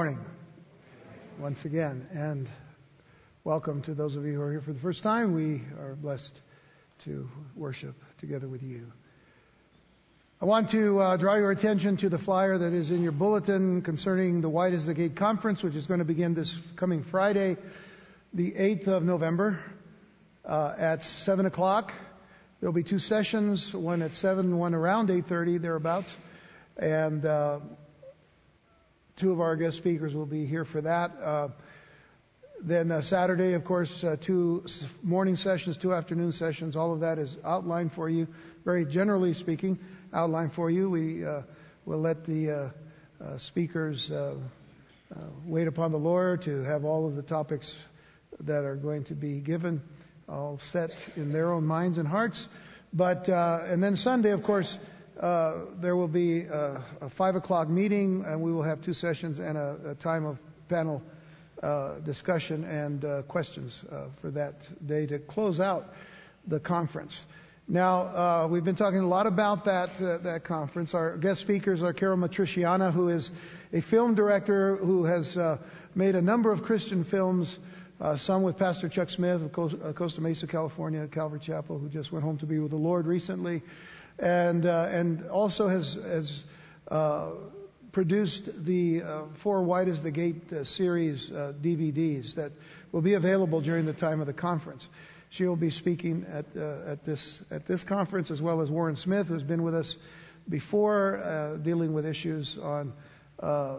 Morning, once again, and welcome to those of you who are here for the first time. We are blessed to worship together with you. I want to draw your attention to the flyer that is in your bulletin concerning the Wide as the Gate Conference, which is going to begin this coming Friday, the 8th of November, at 7 o'clock. There will be two sessions, one at 7, one around 8:30, thereabouts, and two of our guest speakers will be here for that. Then Saturday, of course, two morning sessions, two afternoon sessions. All of that is outlined for you, very generally speaking, outlined for you. We will let the speakers wait upon the Lord to have all of the topics that are going to be given all set in their own minds and hearts. But and then Sunday, of course, there will be a 5 o'clock meeting, and we will have two sessions and a time of panel discussion and questions for that day to close out the conference. Now, we've been talking a lot about that conference. Our guest speakers are Carol Matriciana, who is a film director who has made a number of Christian films, some with Pastor Chuck Smith of Costa Mesa, California, at Calvary Chapel, who just went home to be with the Lord recently. And also has produced the 4 Wide as the Gate series DVDs that will be available during the time of the conference. She will be speaking at this conference, as well as Warren Smith, who's been with us before, dealing with issues on the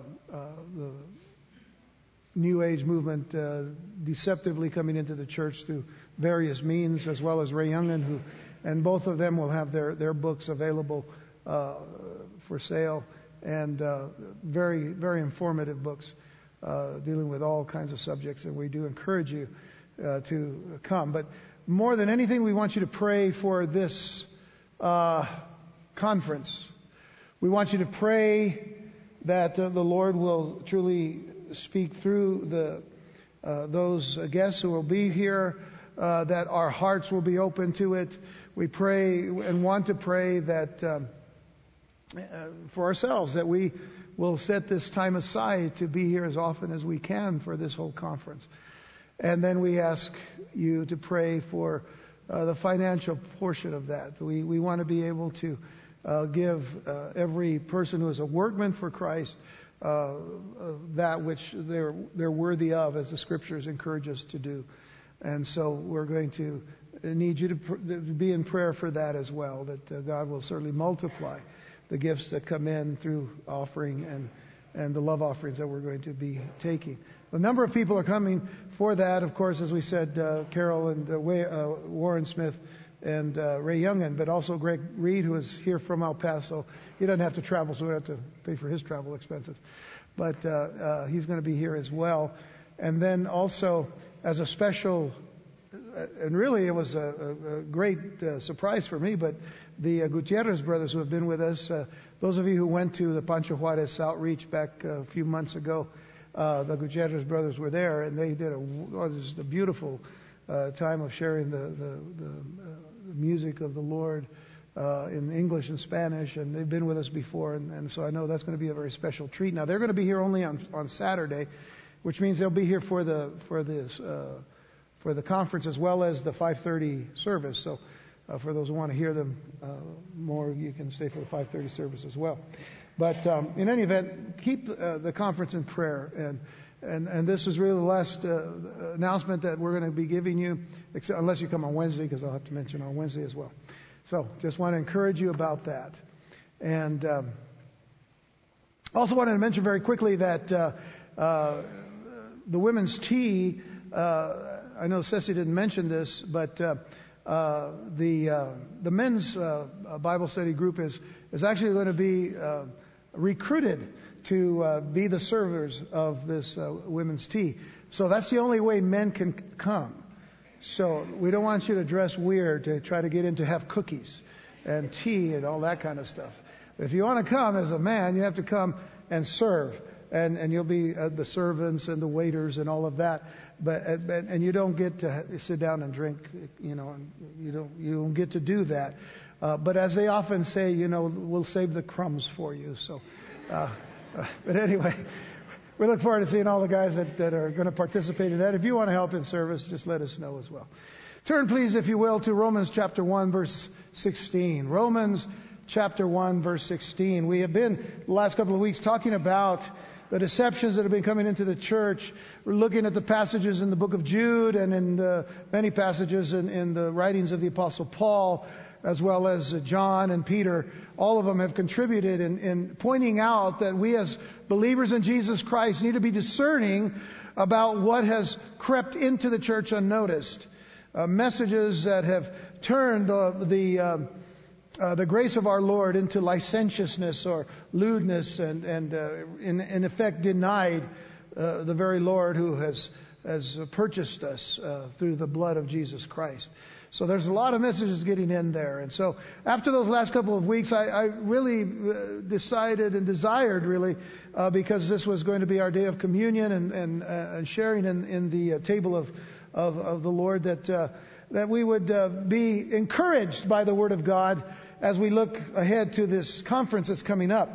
New Age movement deceptively coming into the church through various means, as well as Ray Youngin, and both of them will have their books available for sale, and very, very informative books dealing with all kinds of subjects. And we do encourage you to come. But more than anything, we want you to pray for this conference. We want you to pray that the Lord will truly speak through those guests who will be here, that our hearts will be open to it. We pray and want to pray that for ourselves, that we will set this time aside to be here as often as we can for this whole conference. And then we ask you to pray for the financial portion of that. We want to be able to give every person who is a workman for Christ that which they're worthy of, as the Scriptures encourage us to do. And so we're going to need you to be in prayer for that as well, that God will certainly multiply the gifts that come in through offering and the love offerings that we're going to be taking. A number of people are coming for that, of course, as we said, Carol and Warren Smith and Ray Youngin, but also Greg Reed, who is here from El Paso. He doesn't have to travel, so we don't have to pay for his travel expenses. But he's going to be here as well. And then also, as a special, and really it was a great surprise for me, but the Gutierrez brothers who have been with us, those of you who went to the Pancho Juarez outreach back a few months ago, the Gutierrez brothers were there, and they did just a beautiful time of sharing the music of the Lord in English and Spanish, and they've been with us before, and so I know that's going to be a very special treat. Now, they're going to be here only on Saturday, which means they'll be here for the conference as well as the 5:30 service. So for those who want to hear them more, you can stay for the 5:30 service as well. But in any event, keep the conference in prayer. And this is really the last announcement that we're going to be giving you, unless you come on Wednesday, because I'll have to mention on Wednesday as well. So just want to encourage you about that. And also wanted to mention very quickly that the women's tea, I know Ceci didn't mention this, but the men's Bible study group is actually going to be recruited to be the servers of this women's tea. So that's the only way men can come. So we don't want you to dress weird to try to get in to have cookies and tea and all that kind of stuff. But if you want to come as a man, you have to come and serve. And you'll be the servants and the waiters and all of that, and you don't get to sit down and drink, and you don't get to do that. But as they often say, we'll save the crumbs for you. So, but anyway, We look forward to seeing all the guys that are going to participate in that. If you want to help in service, just let us know as well. Turn, please, if you will, to Romans chapter 1, verse 16. Romans chapter 1, verse 16. We have been, the last couple of weeks, talking about the deceptions that have been coming into the church. We're looking at the passages in the book of Jude and in the many passages in the writings of the Apostle Paul, as well as John and Peter. All of them have contributed in pointing out that we as believers in Jesus Christ need to be discerning about what has crept into the church unnoticed. Messages that have turned the grace of our Lord into licentiousness or lewdness and in effect denied the very Lord who has purchased us through the blood of Jesus Christ. So there's a lot of messages getting in there. And so after those last couple of weeks, I really decided and desired really, because this was going to be our day of communion and sharing in the table of the Lord, that we would be encouraged by the Word of God as we look ahead to this conference that's coming up.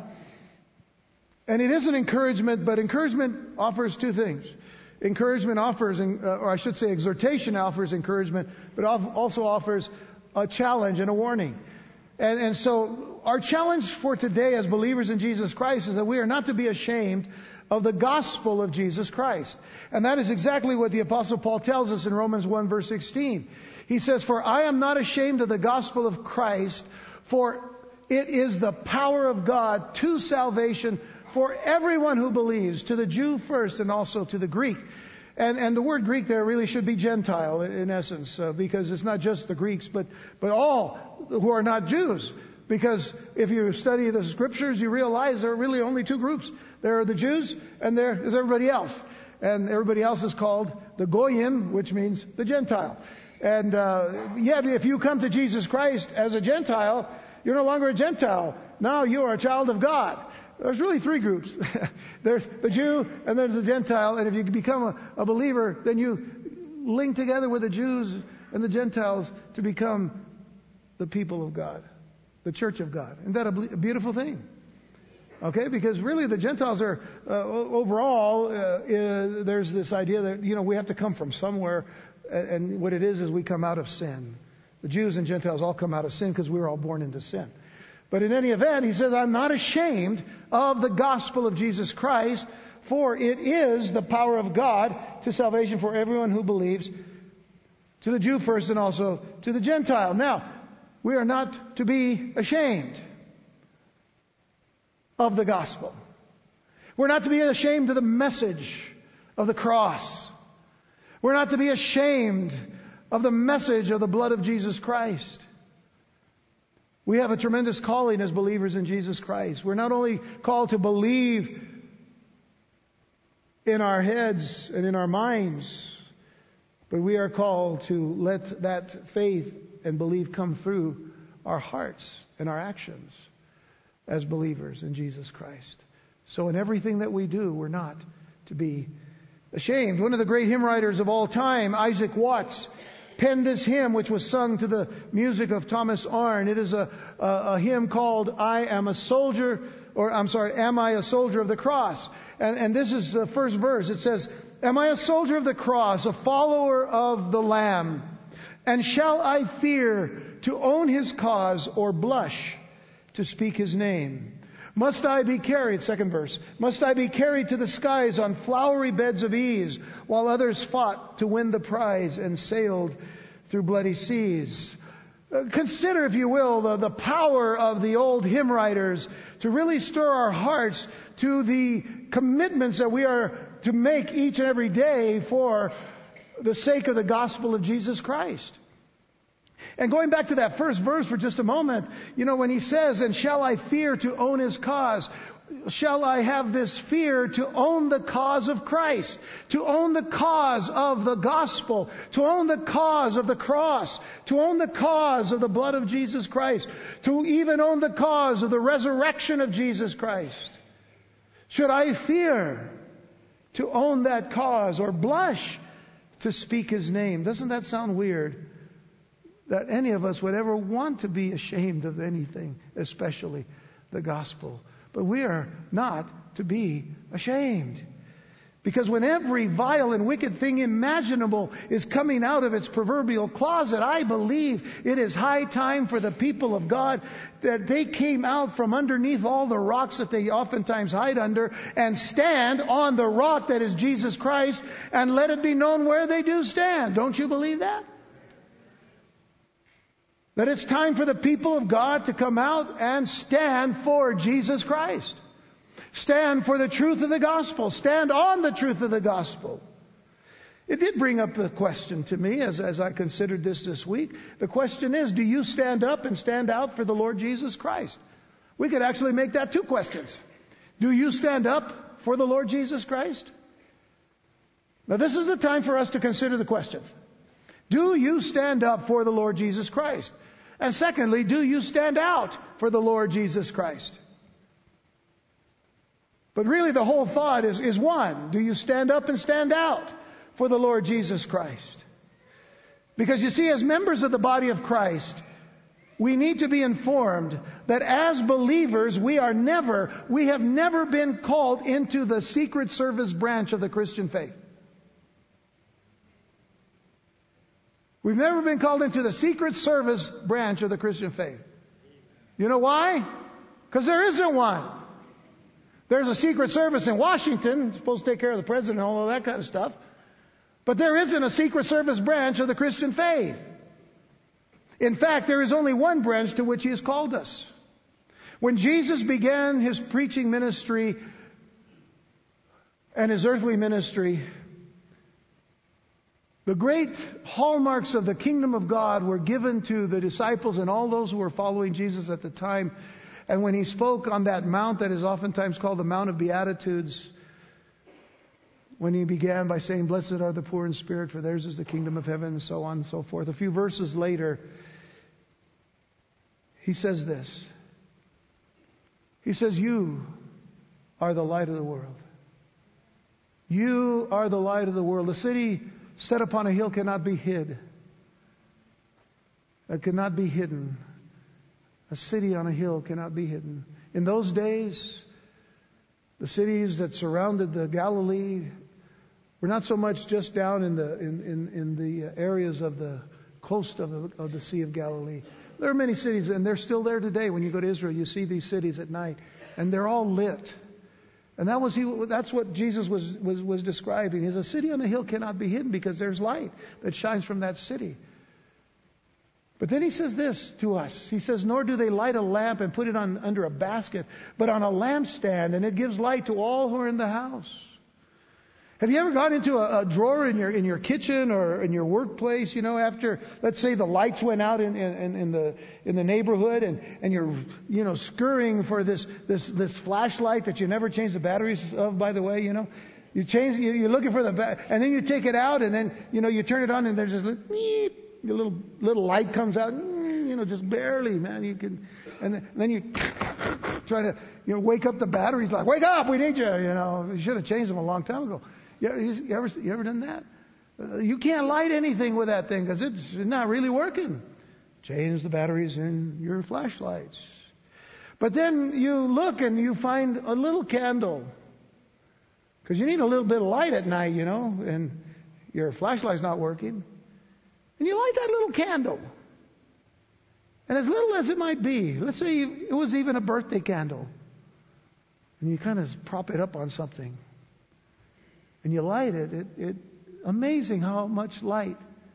And it is an encouragement, but encouragement offers two things. Encouragement offers, or I should say exhortation offers encouragement, but also offers a challenge and a warning. And so our challenge for today as believers in Jesus Christ is that we are not to be ashamed of the gospel of Jesus Christ. And that is exactly what the Apostle Paul tells us in Romans 1 verse 16. He says, "For I am not ashamed of the gospel of Christ, for it is the power of God to salvation for everyone who believes, to the Jew first and also to the Greek." And the word Greek there really should be Gentile in essence, because it's not just the Greeks, but all who are not Jews. Because if you study the scriptures, you realize there are really only two groups. There are the Jews and there is everybody else. And everybody else is called the Goyim, which means the Gentile. And yet if you come to Jesus Christ as a Gentile, you're no longer a Gentile. Now you are a child of God. There's really three groups. There's the Jew and there's the Gentile. And if you become a believer, then you link together with the Jews and the Gentiles to become the people of God, the church of God. Isn't that a beautiful thing? Okay, because really the Gentiles are, overall, there's this idea that, we have to come from somewhere. And what it is we come out of sin. The Jews and Gentiles all come out of sin because we were all born into sin. But in any event, he says, "I'm not ashamed of the gospel of Jesus Christ, for it is the power of God to salvation for everyone who believes, to the Jew first and also to the Gentile." Now, we are not to be ashamed of the gospel. We're not to be ashamed of the message of the cross. We're not to be ashamed of the message of the blood of Jesus Christ. We have a tremendous calling as believers in Jesus Christ. We're not only called to believe in our heads and in our minds, but we are called to let that faith and belief come through our hearts and our actions as believers in Jesus Christ. So in everything that we do, we're not to be ashamed. One of the great hymn writers of all time, Isaac Watts, penned this hymn which was sung to the music of Thomas Arne. It is a hymn called Am I a Soldier of the Cross? And this is the first verse. It says, "Am I a soldier of the cross, a follower of the Lamb? And shall I fear to own His cause or blush to speak His name? Must I be carried," second verse, "must I be carried to the skies on flowery beds of ease, while others fought to win the prize and sailed through bloody seas?" Consider, if you will, the power of the old hymn writers to really stir our hearts to the commitments that we are to make each and every day for the sake of the gospel of Jesus Christ. And going back to that first verse for just a moment, when he says, "And shall I fear to own His cause?" Shall I have this fear to own the cause of Christ, to own the cause of the gospel, to own the cause of the cross, to own the cause of the blood of Jesus Christ, to even own the cause of the resurrection of Jesus Christ? Should I fear to own that cause or blush to speak His name? Doesn't that sound weird? That any of us would ever want to be ashamed of anything, especially the gospel. But we are not to be ashamed. Because when every vile and wicked thing imaginable is coming out of its proverbial closet, I believe it is high time for the people of God that they came out from underneath all the rocks that they oftentimes hide under and stand on the rock that is Jesus Christ, and let it be known where they do stand. Don't you believe that? That it's time for the people of God to come out and stand for Jesus Christ. Stand for the truth of the gospel. Stand on the truth of the gospel. It did bring up a question to me as I considered this week. The question is, do you stand up and stand out for the Lord Jesus Christ? We could actually make that two questions. Do you stand up for the Lord Jesus Christ? Now this is the time for us to consider the questions. Do you stand up for the Lord Jesus Christ? And secondly, do you stand out for the Lord Jesus Christ? But really the whole thought is one. Do you stand up and stand out for the Lord Jesus Christ? Because you see, as members of the body of Christ, we need to be informed that as believers, we have never been called into the secret service branch of the Christian faith. We've never been called into the secret service branch of the Christian faith. You know why? Because there isn't one. There's a secret service in Washington, supposed to take care of the president and all of that kind of stuff. But there isn't a secret service branch of the Christian faith. In fact, there is only one branch to which He has called us. When Jesus began His preaching ministry and His earthly ministry, the great hallmarks of the kingdom of God were given to the disciples and all those who were following Jesus at the time. And when He spoke on that mount that is oftentimes called the Mount of Beatitudes, when He began by saying, "Blessed are the poor in spirit, for theirs is the kingdom of heaven," and so on and so forth. A few verses later, He says this. He says, "You are the light of the world. You are the light of the world. A city set upon a hill cannot be hid. It cannot be hidden. A city on a hill cannot be hidden." In those days, the cities that surrounded the Galilee were not so much just down in the areas of the coast of the Sea of Galilee. There are many cities, and they're still there today. When you go to Israel, you see these cities at night, and they're all lit. And that's what Jesus was describing. Is a city on a hill cannot be hidden because there's light that shines from that city. But then He says this to us. He says, "Nor do they light a lamp and put it under a basket, but on a lampstand, and it gives light to all who are in the house." Have you ever gone into a drawer in your kitchen or in your workplace, after, let's say, the lights went out in the neighborhood, and you're scurrying for this flashlight that you never change the batteries of, by the way, you're looking for and then you take it out, and then you turn it on, and there's this little light comes out, just barely, man. And then you try to wake up the batteries, like, "Wake up, we need you." You should have changed them a long time ago. You ever done that? You can't light anything with that thing because it's not really working. Change the batteries in your flashlights. But then you look and you find a little candle, because you need a little bit of light at night, and your flashlight's not working. And you light that little candle. And as little as it might be, let's say it was even a birthday candle, and you kind of prop it up on something, and you light it, amazing how much light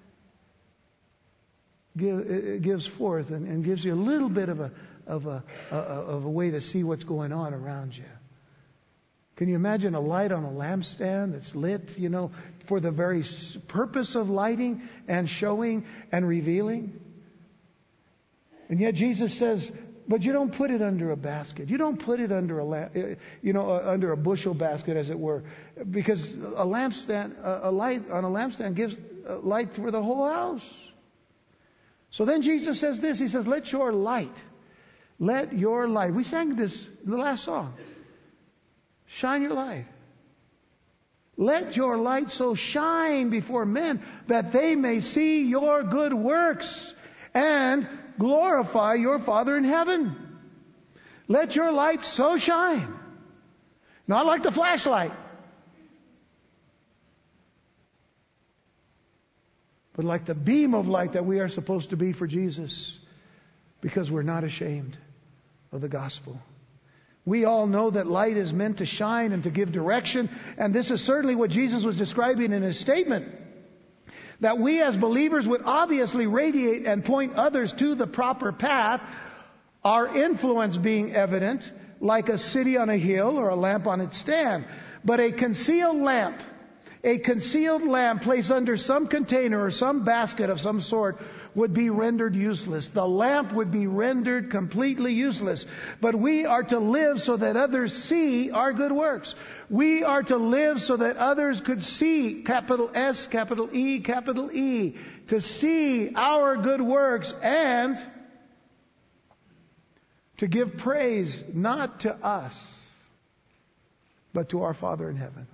it gives forth and gives you a little bit of a way to see what's going on around you. Can you imagine a light on a lampstand that's lit, for the very purpose of lighting and showing and revealing? And yet Jesus says, but you don't put it under a basket. You don't put it under under a bushel basket, as it were, because a light on a lampstand gives light for the whole house. So then Jesus says this. He says, let your light. We sang this in the last song. Shine your light. Let your light so shine before men that they may see your good works and glorify your Father in heaven. Let your light so shine. Not like the flashlight. but like the beam of light that we are supposed to be for Jesus, because we're not ashamed of the gospel. We all know that light is meant to shine and to give direction, and this is certainly what Jesus was describing in His statement. That we as believers would obviously radiate and point others to the proper path, our influence being evident, like a city on a hill or a lamp on its stand. But a concealed lamp placed under some container or some basket of some sort would be rendered useless. The lamp would be rendered completely useless. But we are to live so that others see our good works. We are to live so that others could see, capital S, capital E, capital E, to see our good works and to give praise not to us, but to our Father in heaven.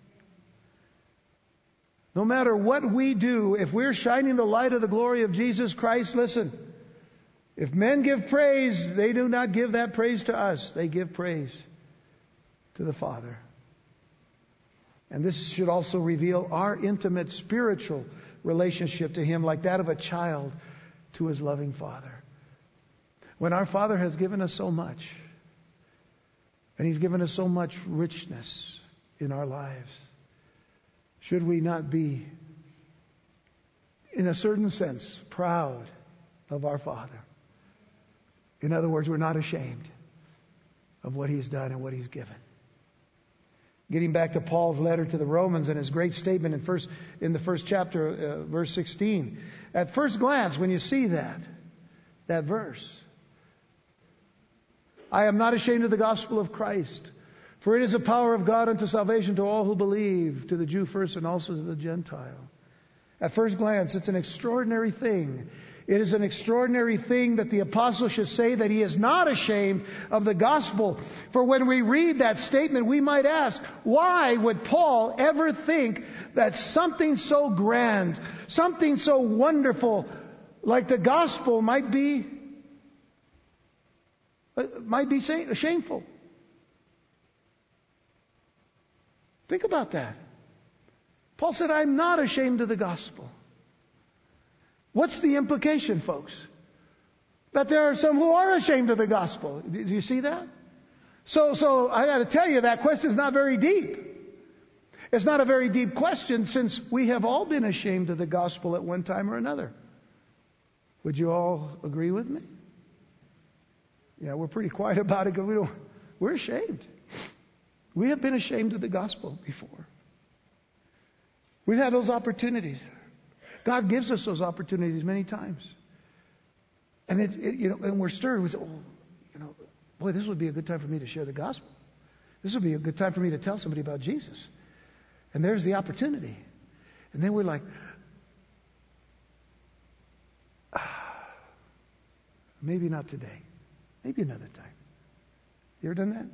No matter what we do, if we're shining the light of the glory of Jesus Christ, listen, if men give praise, they do not give that praise to us. They give praise to the Father. And this should also reveal our intimate spiritual relationship to Him, like that of a child to his loving Father. When our Father has given us so much, and He's given us so much richness in our lives, should we not be, in a certain sense, proud of our Father? In other words, we're not ashamed of what He's done and what He's given. Getting back to Paul's letter to the Romans and his great statement in the first chapter, verse 16. At first glance, when you see that verse, I am not ashamed of the gospel of Christ, for it is the power of God unto salvation to all who believe, to the Jew first and also to the Gentile. At first glance, it's an extraordinary thing. It is an extraordinary thing that the apostle should say that he is not ashamed of the gospel. For when we read that statement, we might ask, why would Paul ever think that something so grand, something so wonderful like the gospel might be shameful? Think about that. Paul said, I'm not ashamed of the gospel. What's the implication, folks? That there are some who are ashamed of the gospel. Do you see that? So I got to tell you, that question is not very deep. It's not a very deep question, since we have all been ashamed of the gospel at one time or another. Would you all agree with me? Yeah, we're pretty quiet about it because we're ashamed. We have been ashamed of the gospel before. We've had those opportunities. God gives us those opportunities many times. And and we're stirred. We say, boy, this would be a good time for me to share the gospel. This would be a good time for me to tell somebody about Jesus. And there's the opportunity. And then we're like, maybe not today. Maybe another time. You ever done that?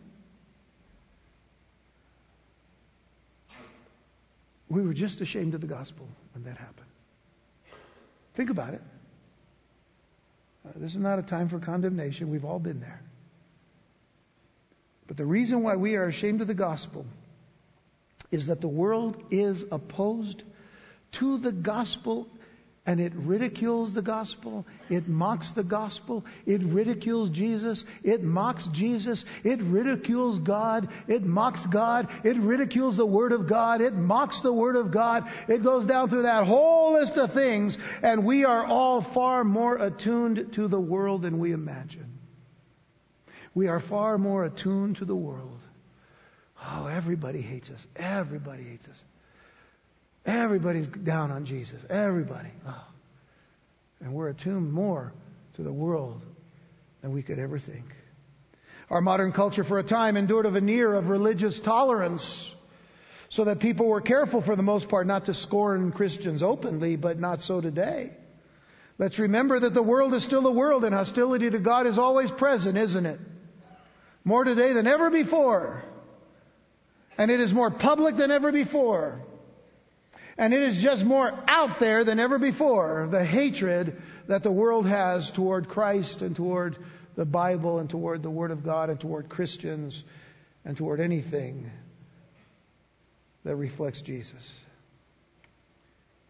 We were just ashamed of the gospel when that happened. Think about it. This is not a time for condemnation. We've all been there. But the reason why we are ashamed of the gospel is that the world is opposed to the gospel, and it ridicules the gospel. It mocks the gospel. It ridicules Jesus. It mocks Jesus. It ridicules God. It mocks God. It ridicules the Word of God. It mocks the Word of God. It goes down through that whole list of things, and we are all far more attuned to the world than we imagine. We are far more attuned to the world. Oh, everybody hates us. Everybody hates us. Everybody's down on Jesus. Everybody. Oh. And we're attuned more to the world than we could ever think. Our modern culture for a time endured a veneer of religious tolerance, so that people were careful for the most part not to scorn Christians openly, but not so today. Let's remember that the world is still the world, and hostility to God is always present, isn't it? More today than ever before. And it is more public than ever before. And it is just more out there than ever before, the hatred that the world has toward Christ and toward the Bible and toward the Word of God and toward Christians and toward anything that reflects Jesus.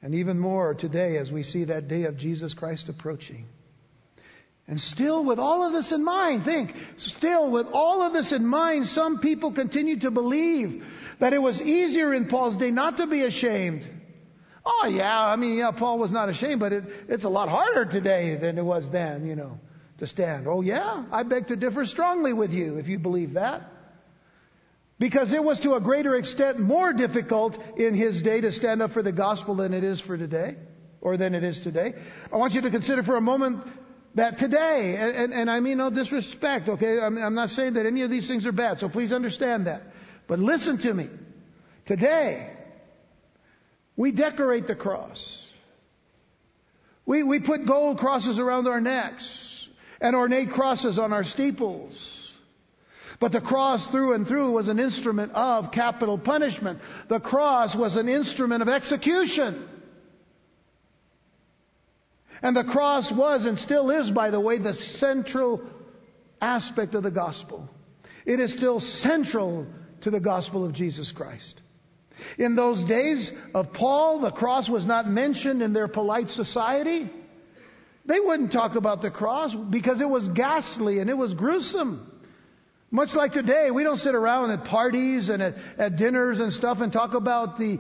And even more today as we see that day of Jesus Christ approaching. And still with all of this in mind, still with all of this in mind, some people continue to believe that it was easier in Paul's day not to be ashamed. Oh yeah, Paul was not ashamed, but it's a lot harder today than it was then, to stand. Oh yeah, I beg to differ strongly with you if you believe that. Because it was to a greater extent more difficult in his day to stand up for the gospel than it is for today, or than it is today. I want you to consider for a moment that today, and I mean no disrespect, okay? I'm not saying that any of these things are bad, so please understand that. But listen to me. Today, we decorate the cross. We put gold crosses around our necks and ornate crosses on our steeples. But the cross through and through was an instrument of capital punishment. The cross was an instrument of execution. And the cross was and still is, by the way, the central aspect of the gospel. It is still central to the gospel of Jesus Christ. In those days of Paul, the cross was not mentioned in their polite society. They wouldn't talk about the cross because it was ghastly and it was gruesome. Much like today, we don't sit around at parties and at dinners and stuff and talk about the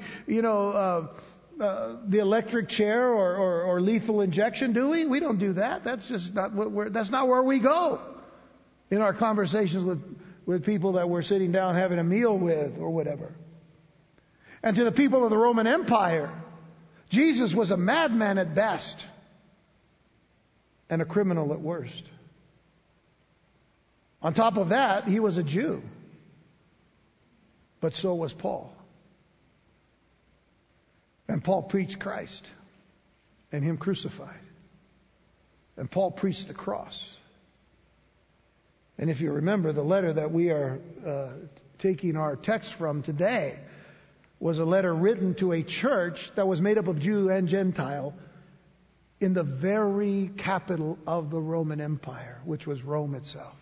electric chair or lethal injection, do we? We don't do that. That's just not that's not where we go in our conversations with people that we're sitting down having a meal with or whatever. And to the people of the Roman Empire, Jesus was a madman at best and a criminal at worst. On top of that, he was a Jew. But so was Paul. And Paul preached Christ and Him crucified. And Paul preached the cross. And if you remember, the letter that we are taking our text from today was a letter written to a church that was made up of Jew and Gentile in the very capital of the Roman Empire, which was Rome itself.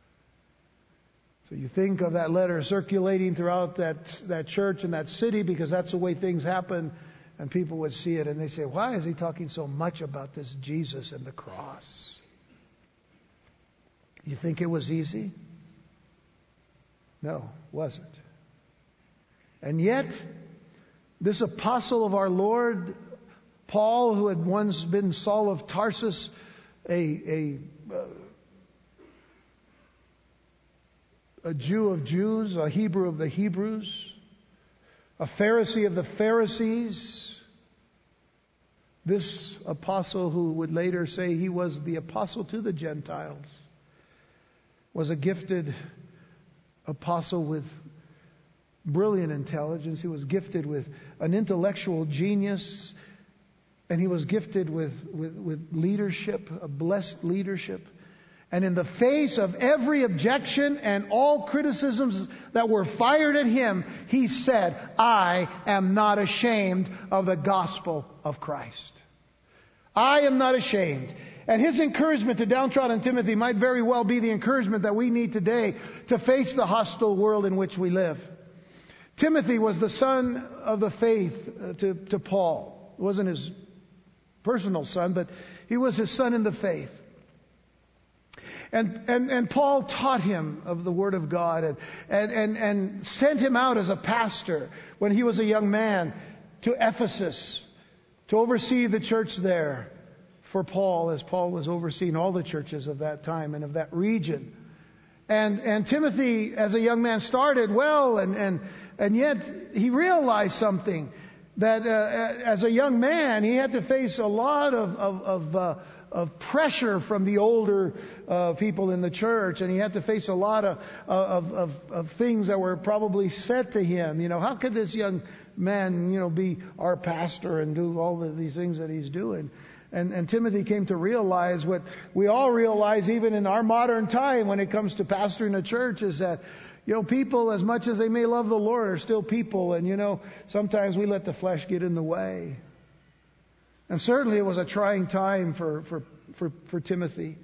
So you think of that letter circulating throughout that church and that city because that's the way things happen, and people would see it and they say, why is he talking so much about this Jesus and the cross? You think it was easy? No, it wasn't. And yet, this apostle of our Lord, Paul, who had once been Saul of Tarsus, a Jew of Jews, a Hebrew of the Hebrews, a Pharisee of the Pharisees. This apostle, who would later say he was the apostle to the Gentiles, was a gifted apostle with brilliant intelligence. He was gifted with an intellectual genius, and he was gifted with leadership, a blessed leadership. And in the face of every objection and all criticisms that were fired at him, he said, I am not ashamed of the gospel of Christ. I am not ashamed. And his encouragement to downtrodden Timothy might very well be the encouragement that we need today to face the hostile world in which we live. Timothy was the son of the faith to Paul. It wasn't his personal son, but he was his son in the faith. And Paul taught him of the Word of God and sent him out as a pastor when he was a young man to Ephesus to oversee the church there for Paul, as Paul was overseeing all the churches of that time and of that region. And Timothy, as a young man, started well, and yet he realized something, that as a young man he had to face a lot of pressure from the older people in the church, and he had to face a lot of things that were probably said to him. How could this young man, be our pastor and do all of these things that he's doing? And Timothy came to realize what we all realize even in our modern time when it comes to pastoring a church, is that people, as much as they may love the Lord, are still people, and sometimes we let the flesh get in the way. And certainly it was a trying time for Timothy.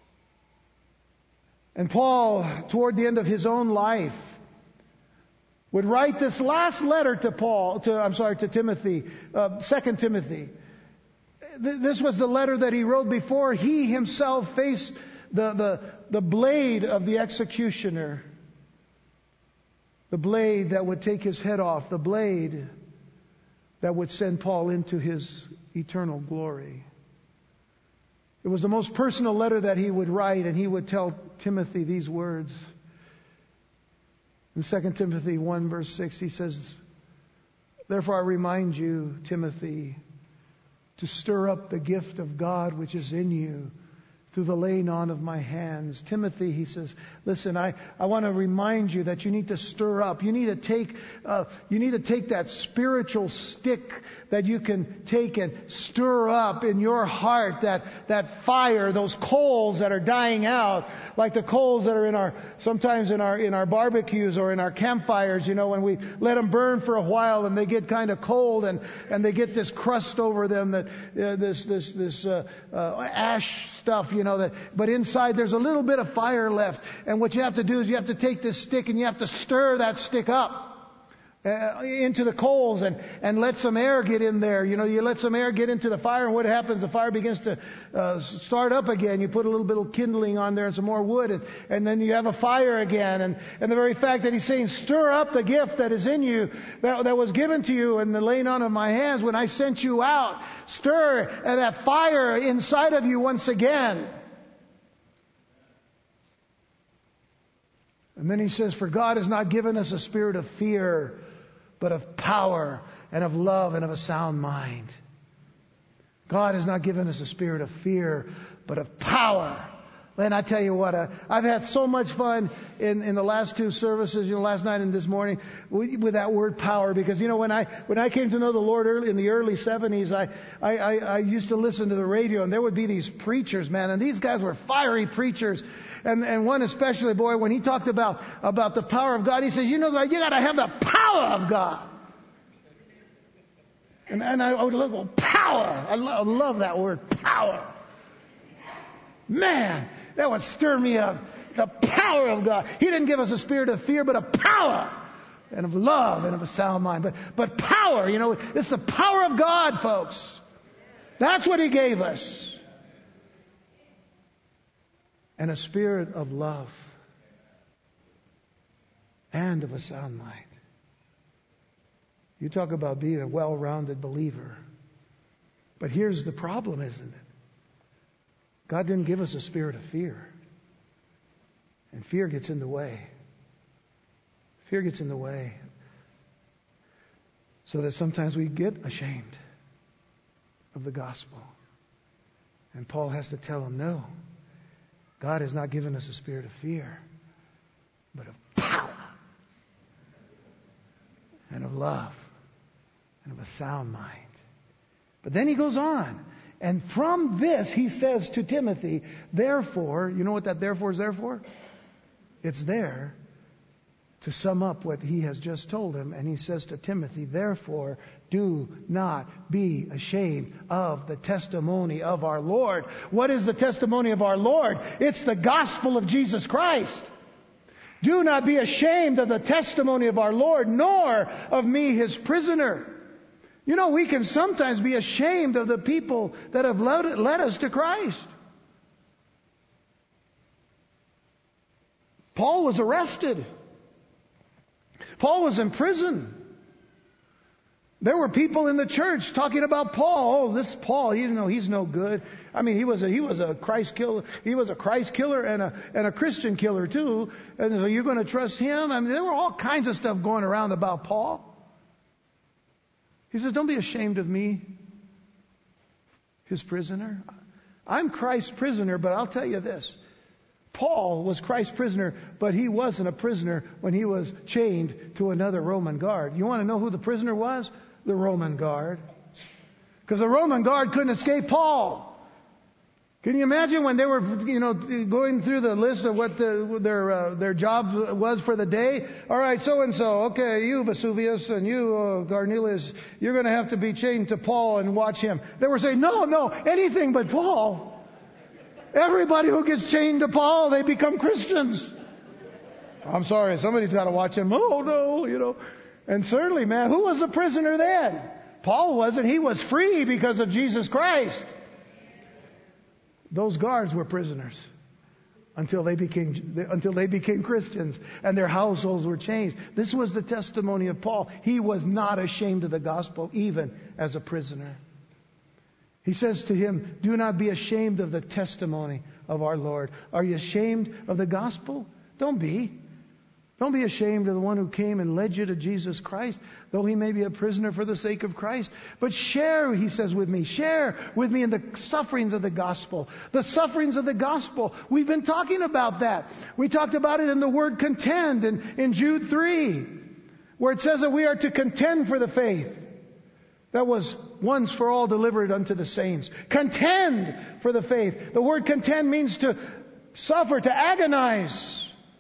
And Paul, toward the end of his own life, would write this last letter to Timothy, 2 Timothy. This was the letter that he wrote before he himself faced the blade of the executioner. The blade that would take his head off. The blade that would send Paul into his eternal glory. It was the most personal letter that he would write, and he would tell Timothy these words. In 2 Timothy 1 verse 6, he says, "Therefore I remind you, Timothy, to stir up the gift of God which is in you through the laying on of my hands." Timothy, he says, listen, I want to remind you that you need to stir up. You need to take that spiritual stick that you can take and stir up in your heart, that fire, those coals that are dying out, like the coals that are sometimes in our barbecues or in our campfires, when we let them burn for a while and they get kind of cold and they get this crust over them, this ash stuff, but inside there's a little bit of fire left. And what you have to do is you have to take this stick and you have to stir that stick up into the coals and let some air get in there. You let some air get into the fire, and what happens? The fire begins to start up again. You put a little bit of kindling on there and some more wood, and then you have a fire again. And the very fact that he's saying, stir up the gift that is in you, that was given to you in the laying on of my hands when I sent you out. Stir that fire inside of you once again. And then he says, "For God has not given us a spirit of fear, but of power and of love and of a sound mind." God has not given us a spirit of fear, but of power. And I tell you what, I've had so much fun in the last two services, last night and this morning, with that word power. Because, when I came to know the Lord in the early 70s, I used to listen to the radio, and there would be these preachers, man, and these guys were fiery preachers. And one especially, boy, when he talked about the power of God, he says, you got to have the power of God. And I would look, well, power. I love that word, power. Man, that would stir me up. The power of God. He didn't give us a spirit of fear, but of power and of love and of a sound mind. But power, it's the power of God, folks. That's what He gave us. And a spirit of love and of a sound mind. You talk about being a well-rounded believer. But here's the problem, isn't it? God didn't give us a spirit of fear. And fear gets in the way. Fear gets in the way. So that sometimes we get ashamed of the gospel. And Paul has to tell them, no. God has not given us a spirit of fear, but of power and of love and of a sound mind. But then he goes on. And from this, he says to Timothy, therefore, you know what that therefore is there for? It's there to sum up what he has just told him. And he says to Timothy, therefore, do not be ashamed of the testimony of our Lord. What is the testimony of our Lord? It's the gospel of Jesus Christ. Do not be ashamed of the testimony of our Lord, nor of me, His prisoner. We can sometimes be ashamed of the people that have led us to Christ. Paul was arrested. Paul was in prison. There were people in the church talking about Paul. Oh, this Paul, he's no good. I mean, he was a Christ killer. He was a Christ killer and a Christian killer too. And so you're going to trust him? I mean, there were all kinds of stuff going around about Paul. He says, don't be ashamed of me, His prisoner. I'm Christ's prisoner, but I'll tell you this. Paul was Christ's prisoner, but he wasn't a prisoner when he was chained to another Roman guard. You want to know who the prisoner was? The Roman guard. Because the Roman guard couldn't escape Paul. Can you imagine when they were, going through the list of what their job was for the day? All right, so and so. Okay, you Vesuvius and you Cornelius, you're going to have to be chained to Paul and watch him. They were saying, no, anything but Paul. Everybody who gets chained to Paul, they become Christians. I'm sorry, somebody's got to watch him. Oh, no, And certainly, man, who was a prisoner then? Paul wasn't. He was free because of Jesus Christ. Those guards were prisoners until they became Christians and their households were changed. This was the testimony of Paul. He was not ashamed of the gospel, even as a prisoner. He says to him, do not be ashamed of the testimony of our Lord. Are you ashamed of the gospel? Don't be. Don't be ashamed of the one who came and led you to Jesus Christ, though he may be a prisoner for the sake of Christ. But share, he says with me, share with me in the sufferings of the gospel. The sufferings of the gospel. We've been talking about that. We talked about it in the word contend in Jude 3, where it says that we are to contend for the faith that was once for all delivered unto the saints. Contend for the faith. The word contend means to suffer, to agonize.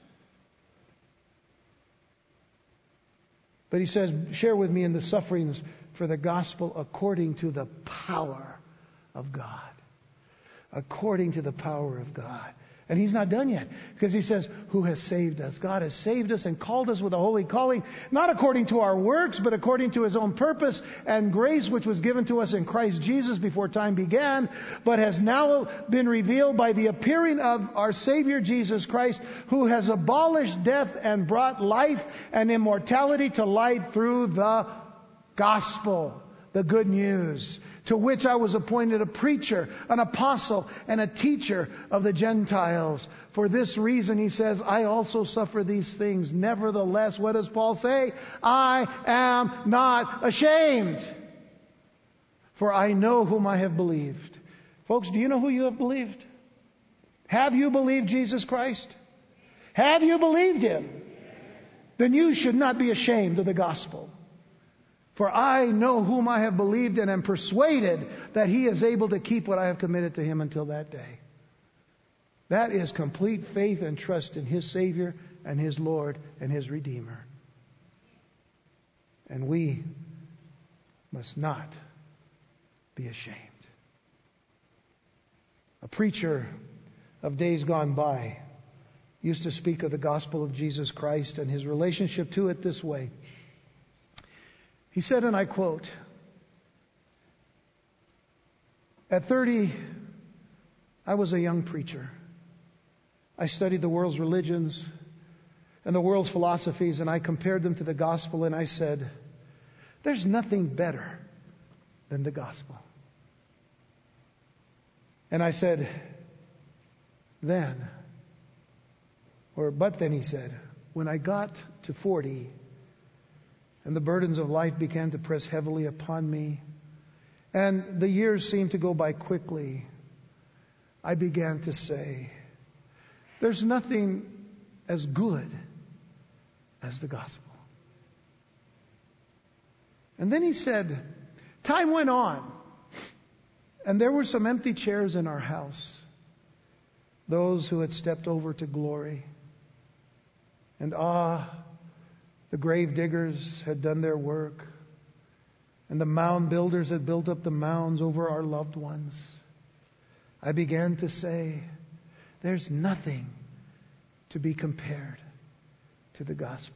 But he says, share with me in the sufferings for the gospel according to the power of God. According to the power of God. And he's not done yet, because he says, who has saved us? God has saved us and called us with a holy calling, not according to our works, but according to his own purpose and grace, which was given to us in Christ Jesus before time began, but has now been revealed by the appearing of our Savior Jesus Christ, who has abolished death and brought life and immortality to light through the gospel, the good news, to which I was appointed a preacher, an apostle, and a teacher of the Gentiles. For this reason, he says, I also suffer these things. Nevertheless, what does Paul say? I am not ashamed, for I know whom I have believed. Folks, do you know who you have believed? Have you believed Jesus Christ? Have you believed him? Then you should not be ashamed of the gospel. For I know whom I have believed and am persuaded that he is able to keep what I have committed to him until that day. That is complete faith and trust in his Savior and his Lord and his Redeemer. And we must not be ashamed. A preacher of days gone by used to speak of the gospel of Jesus Christ and his relationship to it this way. He said, and I quote, at 30, I was a young preacher. I studied the world's religions and the world's philosophies, and I compared them to the gospel, and I said, there's nothing better than the gospel. And I said, but then he said, when I got to 40, and the burdens of life began to press heavily upon me, and the years seemed to go by quickly, I began to say, there's nothing as good as the gospel. And then he said, time went on, and there were some empty chairs in our house, those who had stepped over to glory. And the grave diggers had done their work, and the mound builders had built up the mounds over our loved ones. I began to say, there's nothing to be compared to the gospel.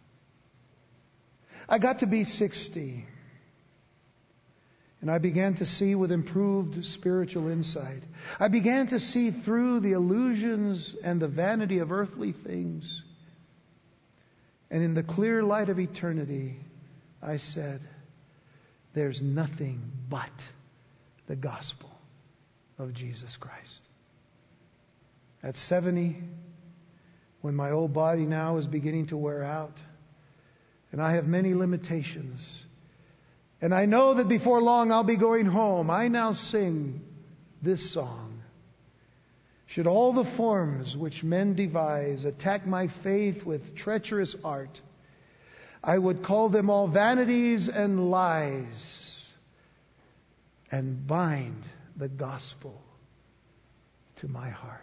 I got to be 60, and I began to see with improved spiritual insight. I began to see through the illusions and the vanity of earthly things. And in the clear light of eternity, I said, there's nothing but the gospel of Jesus Christ. At 70, when my old body now is beginning to wear out, and I have many limitations, and I know that before long I'll be going home, I now sing this song. Should all the forms which men devise attack my faith with treacherous art, I would call them all vanities and lies, and bind the gospel to my heart.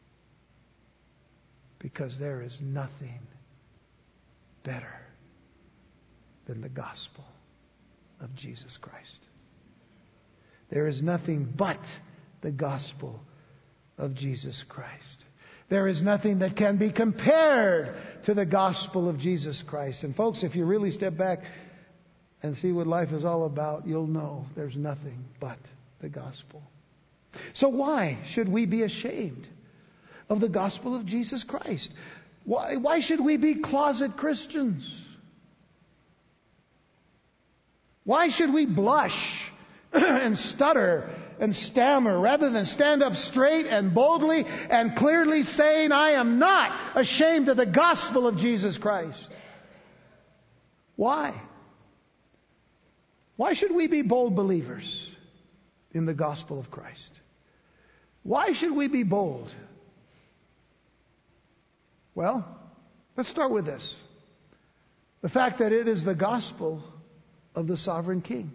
Because there is nothing better than the gospel of Jesus Christ. There is nothing but the gospel of Jesus Christ. There is nothing that can be compared to the gospel of Jesus Christ. And folks, if you really step back and see what life is all about, you'll know there's nothing but the gospel. So why should we be ashamed of the gospel of Jesus Christ? Why should we be closet Christians? Why should we blush and stutter and stammer rather than stand up straight and boldly and clearly saying, I am not ashamed of the gospel of Jesus Christ? Why? Why should we be bold believers in the gospel of Christ? Why should we be bold? Well, let's start with this. The fact that it is the gospel of the sovereign King.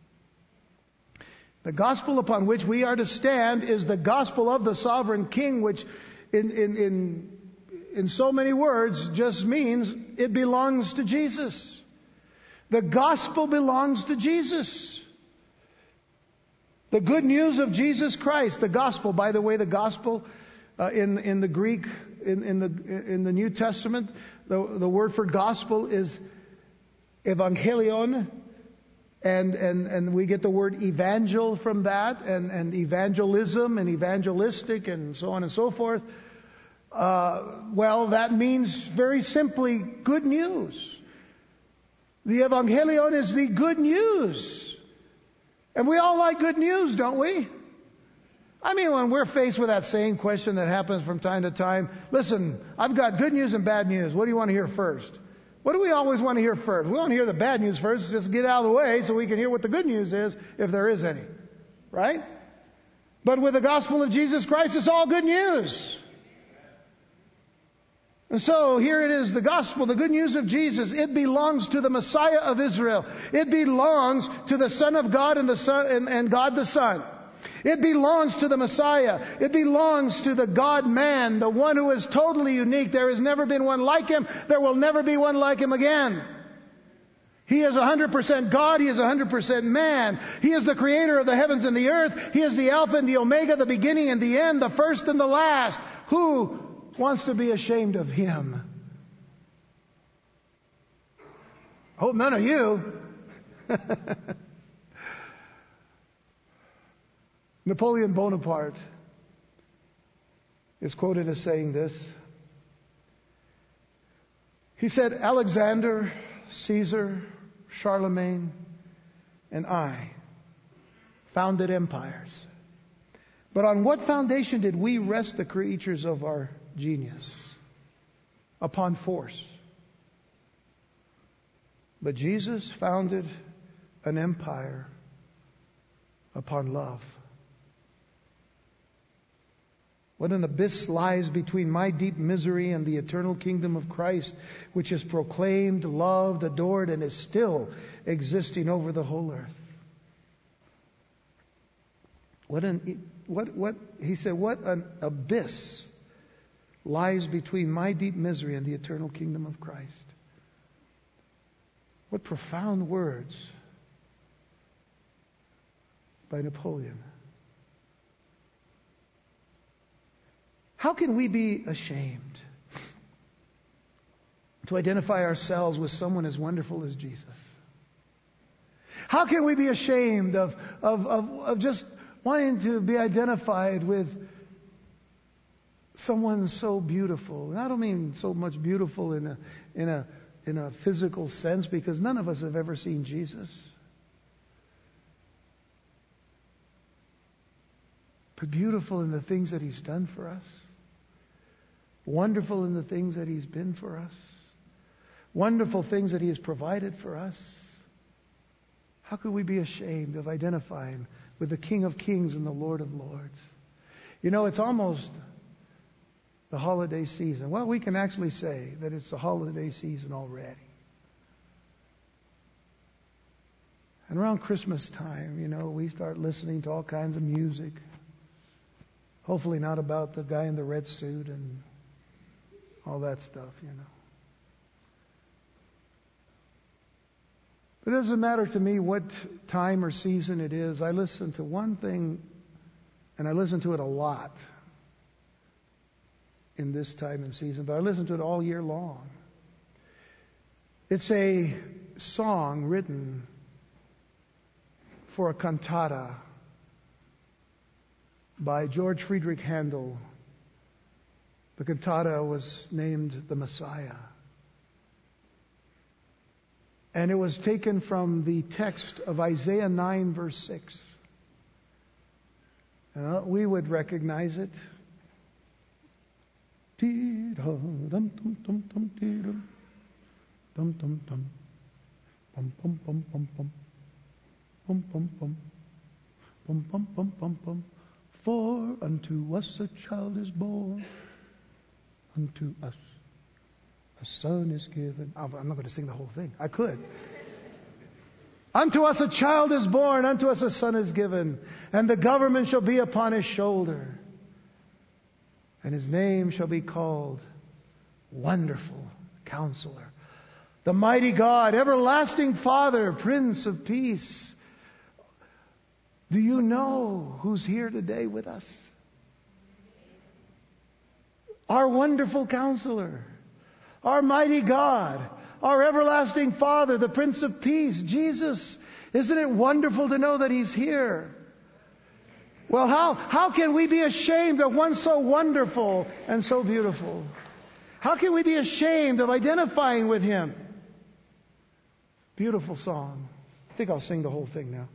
The gospel upon which we are to stand is the gospel of the sovereign King, which in so many words just means it belongs to Jesus. The gospel belongs to Jesus. The good news of Jesus Christ. The gospel, by the way, the gospel in the Greek, in the New Testament, the word for gospel is evangelion. And we get the word evangel from that, and evangelism and evangelistic and so on and so forth. Well, that means very simply good news. The evangelion is the good news. And we all like good news, don't we? I mean, when we're faced with that same question that happens from time to time, listen, I've got good news and bad news. What do you want to hear first? What do we always want to hear first? We want to hear the bad news first, just get out of the way so we can hear what the good news is, if there is any. Right? But with the gospel of Jesus Christ, it's all good news. And so here it is, the gospel, the good news of Jesus. It belongs to the Messiah of Israel. It belongs to the Son of God and the Son and God the Son. It belongs to the Messiah. It belongs to the God-man, the one who is totally unique. There has never been one like Him. There will never be one like Him again. He is 100% God. He is 100% man. He is the creator of the heavens and the earth. He is the Alpha and the Omega, the beginning and the end, the first and the last. Who wants to be ashamed of Him? I hope none of you. Napoleon Bonaparte is quoted as saying this. He said, Alexander, Caesar, Charlemagne, and I founded empires. But on what foundation did we rest the creatures of our genius? Upon force. But Jesus founded an empire upon love. What an abyss lies between my deep misery and the eternal kingdom of Christ, which is proclaimed, loved, adored, and is still existing over the whole earth. He said, what an abyss lies between my deep misery and the eternal kingdom of Christ. What profound words by Napoleon. How can we be ashamed to identify ourselves with someone as wonderful as Jesus? How can we be ashamed of just wanting to be identified with someone so beautiful? And I don't mean so much beautiful in a physical sense, because none of us have ever seen Jesus. But beautiful in the things that He's done for us. Wonderful in the things that He's been for us. Wonderful things that He has provided for us. How could we be ashamed of identifying with the King of Kings and the Lord of Lords? You know, it's almost the holiday season. Well, we can actually say that it's the holiday season already. And around Christmas time, you know, we start listening to all kinds of music. Hopefully not about the guy in the red suit and all that stuff, you know. But it doesn't matter to me what time or season it is. I listen to one thing, and I listen to it a lot. in this time and season, but I listen to it all year long. It's a song written for a cantata by George Friedrich Handel. The cantata was named The Messiah. And it was taken from the text of Isaiah 9, verse 6. We would recognize it. For unto us a child is born, unto us a son is given. I'm not going to sing the whole thing. I could. Unto us a child is born, unto us a son is given, and the government shall be upon his shoulder. And his name shall be called Wonderful Counselor, the Mighty God, Everlasting Father, Prince of Peace. Do you know who's here today with us? Our Wonderful Counselor, our Mighty God, our Everlasting Father, the Prince of Peace, Jesus. Isn't it wonderful to know that He's here? Well, how can we be ashamed of one so wonderful and so beautiful? How can we be ashamed of identifying with Him? Beautiful song. I think I'll sing the whole thing now.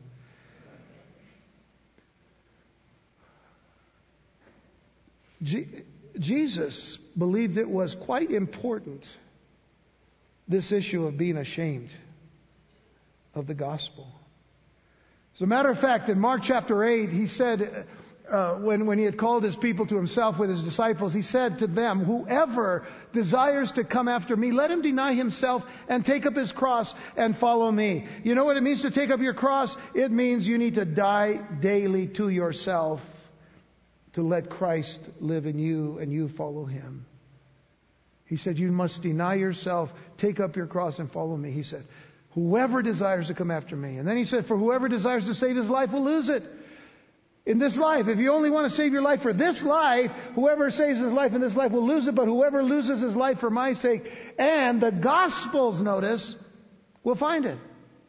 Jesus believed it was quite important, this issue of being ashamed of the gospel. As a matter of fact, in Mark chapter 8, He said, when He had called His people to Himself with His disciples, He said to them, whoever desires to come after me, let him deny himself and take up his cross and follow me. You know what it means to take up your cross? It means you need to die daily to yourself to let Christ live in you and you follow Him. He said, you must deny yourself, take up your cross and follow me. He said, whoever desires to come after me. And then He said, for whoever desires to save his life will lose it. In this life, if you only want to save your life for this life, whoever saves his life in this life will lose it, but whoever loses his life for my sake and the gospel's, notice, will find it.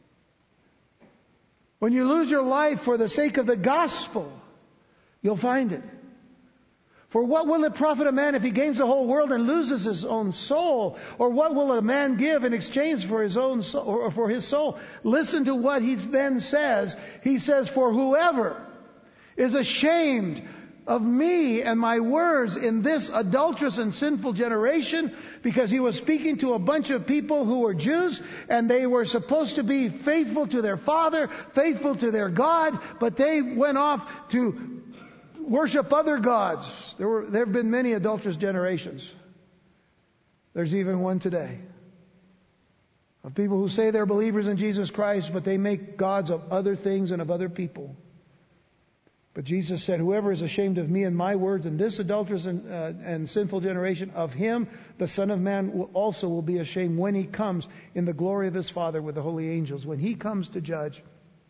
When you lose your life for the sake of the gospel, you'll find it. For what will it profit a man if he gains the whole world and loses his own soul? Or what will a man give in exchange for his own soul, or for his soul? Listen to what he then says. He says, for whoever is ashamed of me and my words in this adulterous and sinful generation, because He was speaking to a bunch of people who were Jews and they were supposed to be faithful to their Father, faithful to their God, but they went off to worship other gods. There have been many adulterous generations. There's even one today of people who say they're believers in Jesus Christ, but they make gods of other things and of other people. But Jesus said, whoever is ashamed of me and my words in this adulterous and sinful generation, of him the Son of Man also will be ashamed when He comes in the glory of His Father with the holy angels. When He comes to judge,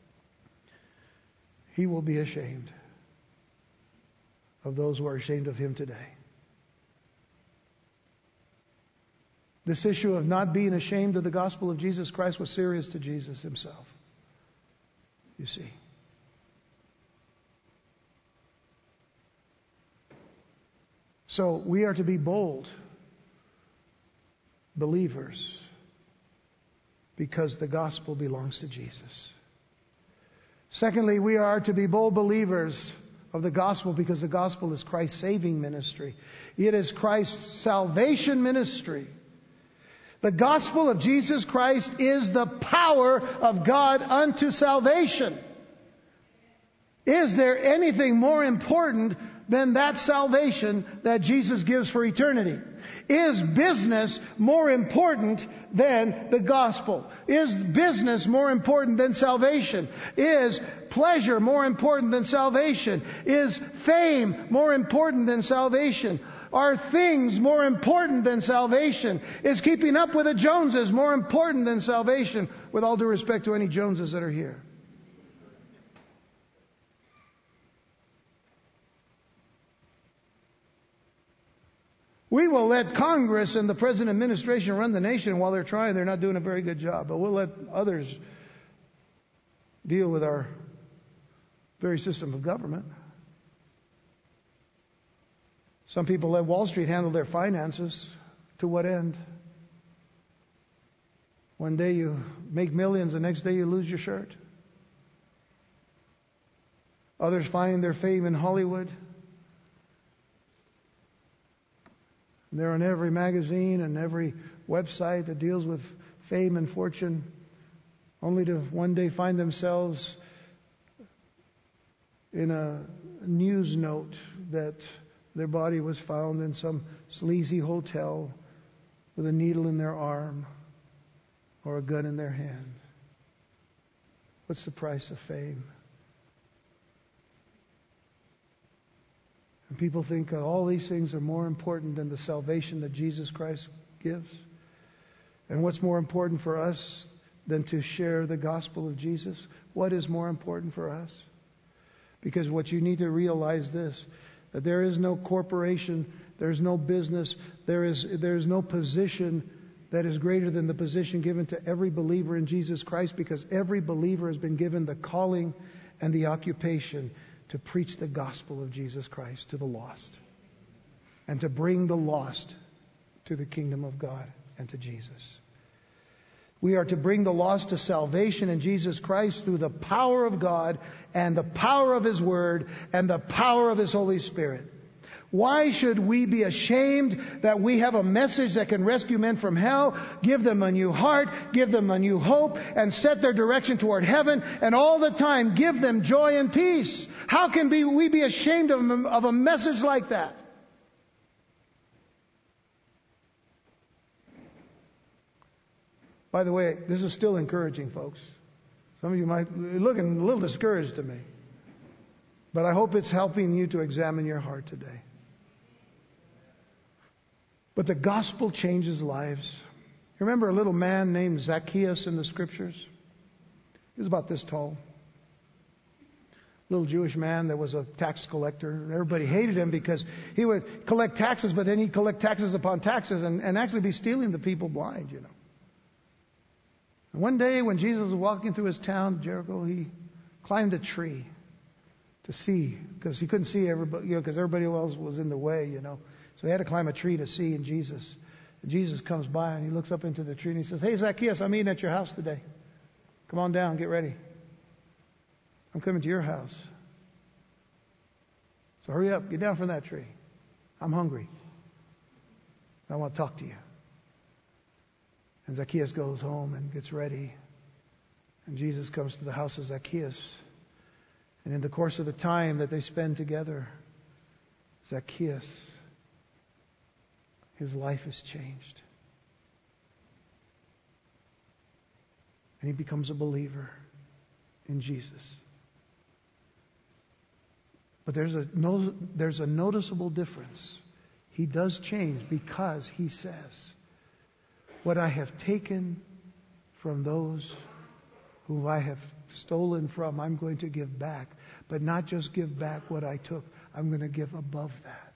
He will be ashamed of those who are ashamed of Him today. This issue of not being ashamed of the gospel of Jesus Christ was serious to Jesus Himself. You see. So we are to be bold believers because the gospel belongs to Jesus. Secondly, we are to be bold believers of the gospel because the gospel is Christ's saving ministry. It is Christ's salvation ministry. The gospel of Jesus Christ is the power of God unto salvation. Is there anything more important than that salvation that Jesus gives for eternity? Is business more important than the gospel? Is business more important than salvation? Is pleasure more important than salvation? Is fame more important than salvation? Are things more important than salvation? Is keeping up with the Joneses more important than salvation? With all due respect to any Joneses that are here. We will let Congress and the President administration run the nation. While they're trying, they're not doing a very good job. But we'll let others deal with our very system of government. Some people let Wall Street handle their finances. To what end? One day you make millions, the next day you lose your shirt. Others find their fame in Hollywood. They're on every magazine and every website that deals with fame and fortune, only to one day find themselves in a news note that their body was found in some sleazy hotel with a needle in their arm or a gun in their hand. What's the price of fame? And people think that all these things are more important than the salvation that Jesus Christ gives. And what's more important for us than to share the gospel of Jesus? What is more important for us? Because what you need to realize this, that there is no corporation, there's no business, there is no position that is greater than the position given to every believer in Jesus Christ, because every believer has been given the calling and the occupation to preach the gospel of Jesus Christ to the lost and to bring the lost to the kingdom of God and to Jesus. We are to bring the lost to salvation in Jesus Christ through the power of God and the power of His Word and the power of His Holy Spirit. Why should we be ashamed that we have a message that can rescue men from hell, give them a new heart, give them a new hope, and set their direction toward heaven, and all the time give them joy and peace? How can we be ashamed of a message like that? By the way, this is still encouraging, folks. Some of you might be looking a little discouraged to me. But I hope it's helping you to examine your heart today. But the gospel changes lives. You remember a little man named Zacchaeus in the Scriptures? He was about this tall. Little Jewish man that was a tax collector. Everybody hated him because he would collect taxes, but then he'd collect taxes upon taxes and actually be stealing the people blind, you know. And one day when Jesus was walking through his town, Jericho, he climbed a tree to see, because he couldn't see everybody, because everybody else was in the way, So he had to climb a tree to see in Jesus. And Jesus comes by and he looks up into the tree and he says, "Hey, Zacchaeus, I'm eating at your house today. Come on down, get ready. I'm coming to your house. So hurry up, get down from that tree. I'm hungry. I want to talk to you." And Zacchaeus goes home and gets ready. And Jesus comes to the house of Zacchaeus. And in the course of the time that they spend together, Zacchaeus, his life is changed. And he becomes a believer in Jesus. But there's a noticeable difference. He does change because he says, "What I have taken from those who I have stolen from, I'm going to give back. But not just give back what I took, I'm going to give above that.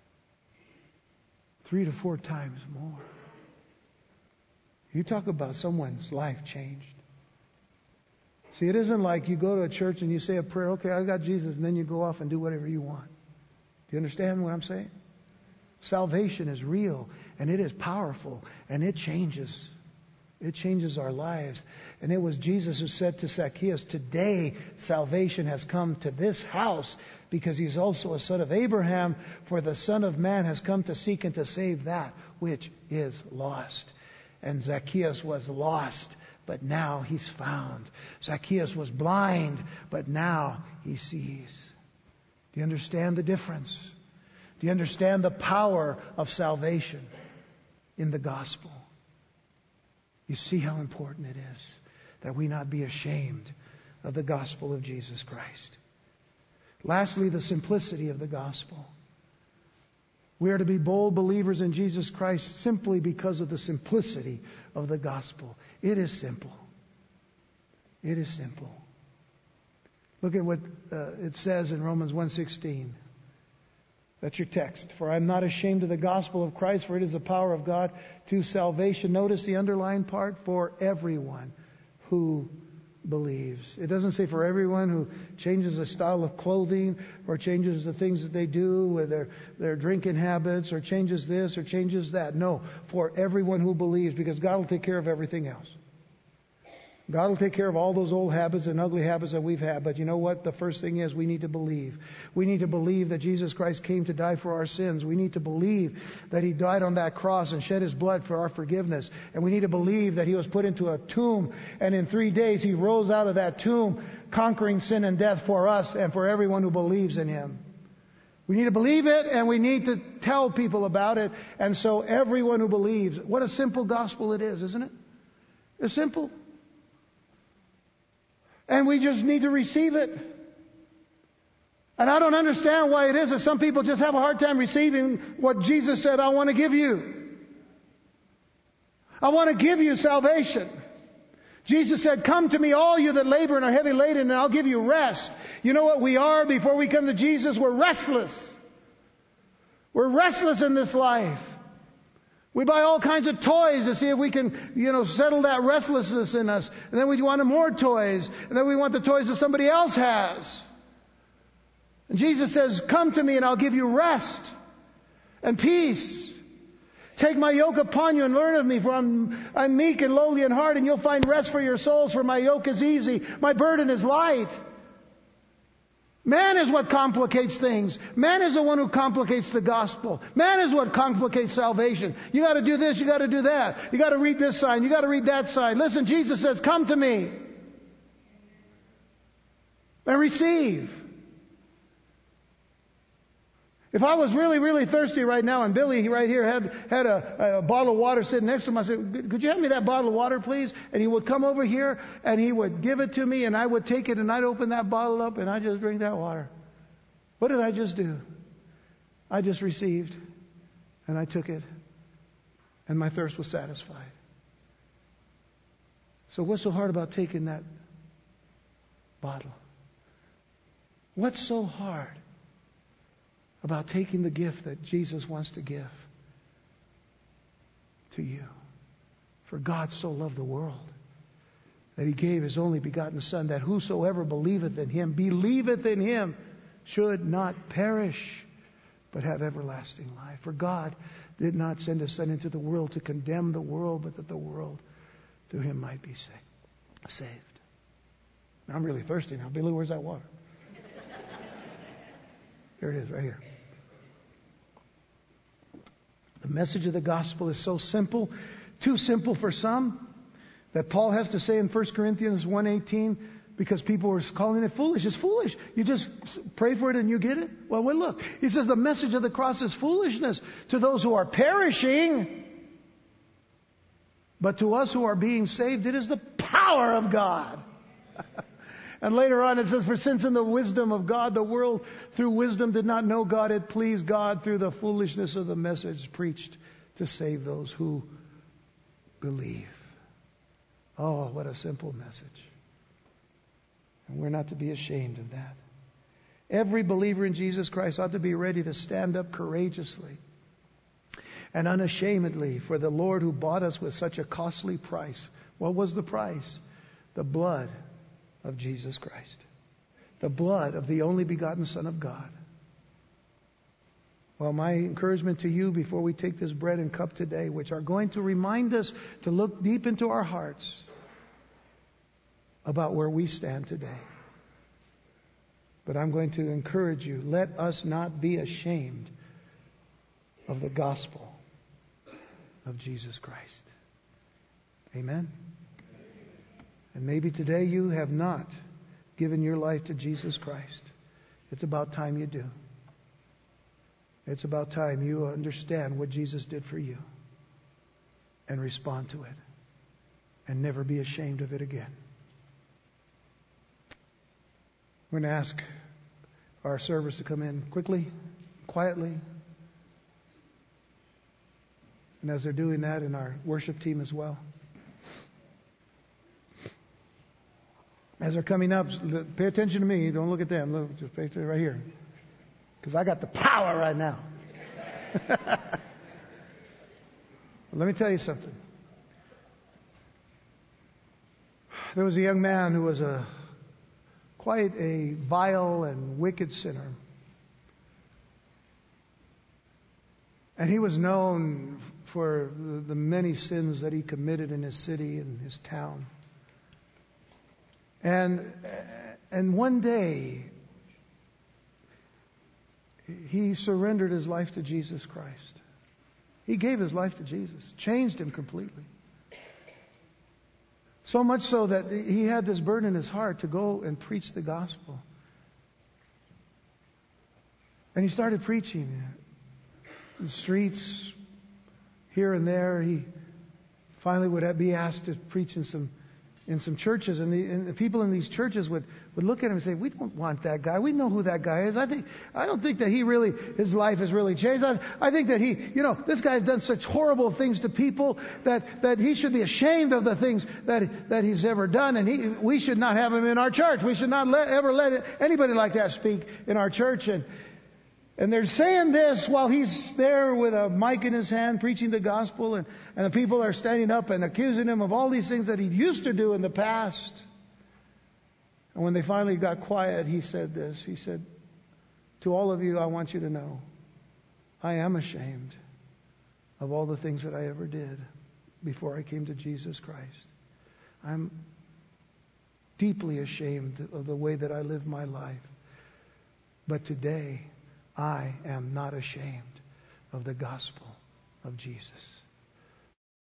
3 to 4 times more." You talk about someone's life changed. See, it isn't like you go to a church and you say a prayer, "Okay, I got Jesus," and then you go off and do whatever you want. Do you understand what I'm saying? Salvation is real, and it is powerful, and it changes. It changes our lives. And it was Jesus who said to Zacchaeus, "Today salvation has come to this house, because he's also a son of Abraham, for the Son of Man has come to seek and to save that which is lost." And Zacchaeus was lost, but now he's found. Zacchaeus was blind, but now he sees. Do you understand the difference? Do you understand the power of salvation in the gospel? You see how important it is that we not be ashamed of the gospel of Jesus Christ. Lastly, the simplicity of the gospel. We are to be bold believers in Jesus Christ simply because of the simplicity of the gospel. It is simple. It is simple. Look at what it says in Romans 1:16. That's your text. For I'm not ashamed of the gospel of Christ, for it is the power of God to salvation. Notice the underlined part, for everyone who believes. It doesn't say for everyone who changes the style of clothing or changes the things that they do with their drinking habits or changes this or changes that. No, for everyone who believes, because God will take care of everything else. God will take care of all those old habits and ugly habits that we've had. But you know what? The first thing is we need to believe. We need to believe that Jesus Christ came to die for our sins. We need to believe that He died on that cross and shed His blood for our forgiveness. And we need to believe that He was put into a tomb. And in 3 days He rose out of that tomb, conquering sin and death for us and for everyone who believes in Him. We need to believe it, and we need to tell people about it. And so everyone who believes, what a simple gospel it is, isn't it? It's simple. And we just need to receive it. And I don't understand why it is that some people just have a hard time receiving what Jesus said, I want to give you. I want to give you salvation. Jesus said, come to me, all you that labor and are heavy laden, and I'll give you rest. You know what we are before we come to Jesus? We're restless. We're restless in this life. We buy all kinds of toys to see if we can, settle that restlessness in us. And then we want more toys. And then we want the toys that somebody else has. And Jesus says, come to me and I'll give you rest and peace. Take my yoke upon you and learn of me, for I'm meek and lowly in heart, and you'll find rest for your souls, for my yoke is easy, my burden is light. Man is what complicates things. Man is the one who complicates the gospel. Man is what complicates salvation. You got to do this, you got to do that. You got to read this sign, you got to read that sign. Listen, Jesus says, come to me and receive. If I was really, really thirsty right now, and Billy right here had a bottle of water sitting next to him, I said, could you hand me that bottle of water, please? And he would come over here, and he would give it to me, and I would take it, and I'd open that bottle up, and I'd just drink that water. What did I just do? I just received, and I took it, and my thirst was satisfied. So what's so hard about taking that bottle? What's so hard about taking the gift that Jesus wants to give to you? For God so loved the world that He gave His only begotten Son, that whosoever believeth in Him, should not perish, but have everlasting life. For God did not send His Son into the world to condemn the world, but that the world through Him might be saved. Now, I'm really thirsty now. Billy, where's that water? Here it is, right here. The message of the gospel is so simple, too simple for some, that Paul has to say in 1 Corinthians 1:18, because people were calling it foolish. It's foolish. You just pray for it and you get it? Well, look. He says the message of the cross is foolishness to those who are perishing. But to us who are being saved, it is the power of God. And later on it says, for since in the wisdom of God, the world through wisdom did not know God, it pleased God through the foolishness of the message preached to save those who believe. Oh, what a simple message. And we're not to be ashamed of that. Every believer in Jesus Christ ought to be ready to stand up courageously and unashamedly for the Lord who bought us with such a costly price. What was the price? The blood of Jesus Christ. The blood of the only begotten Son of God. Well, my encouragement to you before we take this bread and cup today, which are going to remind us to look deep into our hearts about where we stand today. But I'm going to encourage you, let us not be ashamed of the gospel of Jesus Christ. Amen. And maybe today you have not given your life to Jesus Christ. It's about time you do. It's about time you understand what Jesus did for you and respond to it and never be ashamed of it again. We're going to ask our servers to come in quickly, quietly. And as they're doing that, and our worship team as well. As they're coming up, pay attention to me. Don't look at them. Look, just pay attention right here. because I got the power right now. Let me tell you something. There was a young man who was quite a vile and wicked sinner. And he was known for the many sins that he committed in his city and his town. And one day, he surrendered his life to Jesus Christ. He gave his life to Jesus, changed him completely. So much so that he had this burden in his heart to go and preach the gospel. And he started preaching in the streets, here and there. He finally would be asked to preach in some churches, and the people in these churches would look at him and say, "We don't want that guy. We know who that guy is. I don't think that his life has really changed. I think that this guy's done such horrible things to people that he should be ashamed of the things that he's ever done, and we should not have him in our church. We should not ever let anybody like that speak in our church." And they're saying this while he's there with a mic in his hand preaching the gospel, and the people are standing up and accusing him of all these things that he used to do in the past. And when they finally got quiet, he said this. He said, "To all of you, I want you to know, I am ashamed of all the things that I ever did before I came to Jesus Christ. I'm deeply ashamed of the way that I lived my life. But today, I am not ashamed of the gospel of Jesus."